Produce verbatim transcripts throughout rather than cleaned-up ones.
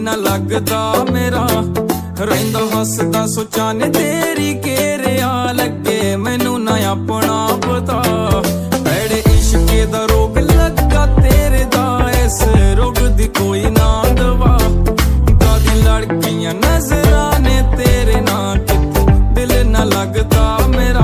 ना लगदा मेरा, रहिंदा हसदा सोचा ने तेरी घेरिया लगे मैनू ना अपना पता। भैड़े इश्के दा रोग लगा तेरे दा, इस रोग दी कोई ना दवा। कादी लड़कियां नजरा ने तेरे ना किते दिल ना लगदा मेरा।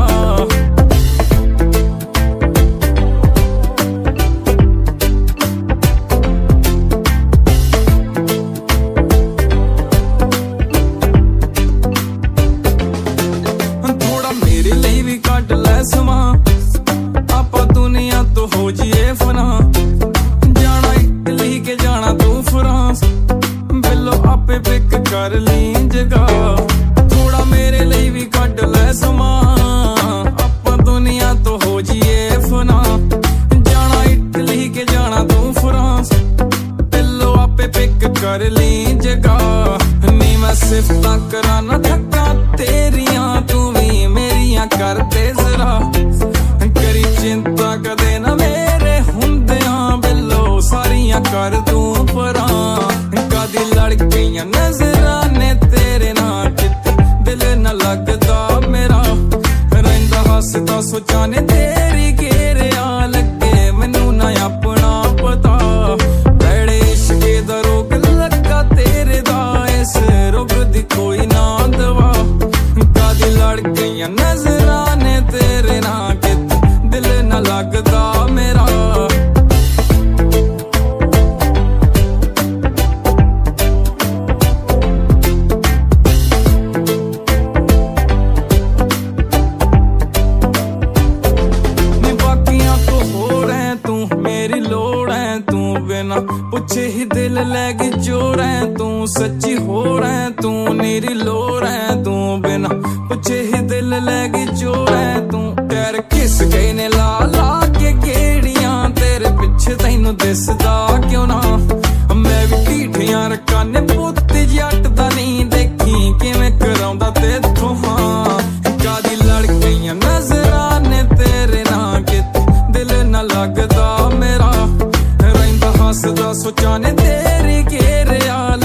कट लै समा आपा दुनिया तो हो जिए फना, जाना इटली के जाना तू फ्रांस, बिलो आपे पिक कर ली जगह। थोड़ा मेरे लिए भी कट लै समा आपा दुनिया तो हो जिए फना, जाना इटली के जाना तू फ्रांस, बिलो आपे पिक कर ली जगह। नी मैं सिफतां करा ना थका तेरियां, तू भी मेरियां कर दे जरा, करी चिंता कदे ना मेरे हुंदियां, बिलो सारियां कर तू परा। कदी लड़कियां नजरा ने तेरे ना किते दिल ना लगदा मेरा, रहिंदा हसदा सोचा ने तेरी घेरिया लगे मैनू ना अपना पता। भैड़े इश्के दा रोग लगा तेरे दा, इस रोग दी कोई ना दवा। कदी लड़कियां नजरा ने तेरे ना किते दिल ना लगदा मेरा। बाकियां तो हो रहे तू मेरी लोड़ है, तू बिना पुछे ही दिल लैगी जोर है, तू सच्ची हो रहे तू मेरी लोड़ है, तू बिना पुछे ही दिल लैगी जोर है। तू पैर किस गए ने ला ला के गेड़ियां, तेरे पिछे तैनू दिसदा क्यों ना। मैं भी ढीठियां रखा ने पुत्त जट दा नहीं, देखी किवें कराउंदा तेथों हाँ। कादी लड़कियां नजरा ने तेरे ना किते दिल ना लगदा मेरा, रहिंदा हसदा सोचा ने तेरी घेरिया